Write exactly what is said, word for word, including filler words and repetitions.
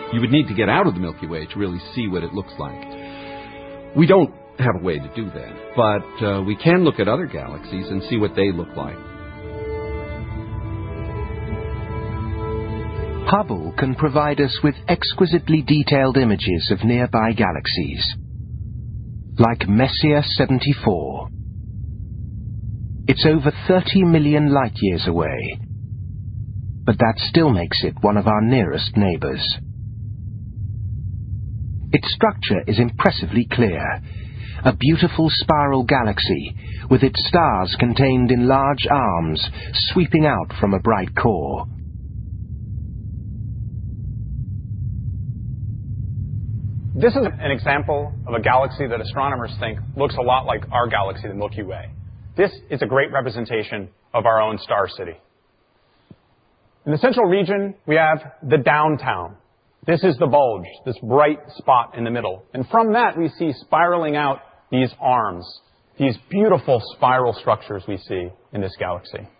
You would need to get out of the Milky Way to really see what it looks like. We don't have a way to do that, but uh, we can look at other galaxies and see what they look like. Hubble can provide us with exquisitely detailed images of nearby galaxies, like Messier seventy-four. It's over thirty million light-years away, but that still makes it one of our nearest neighbors. Its structure is impressively clear, a beautiful spiral galaxy with its stars contained in large arms sweeping out from a bright core. This is an example of a galaxy that astronomers think looks a lot like our galaxy, the Milky Way. This is a great representation of our own star city. In the central region, we have the downtown. This is the bulge, this bright spot in the middle. And from that, we see spiraling out these arms, these beautiful spiral structures we see in this galaxy.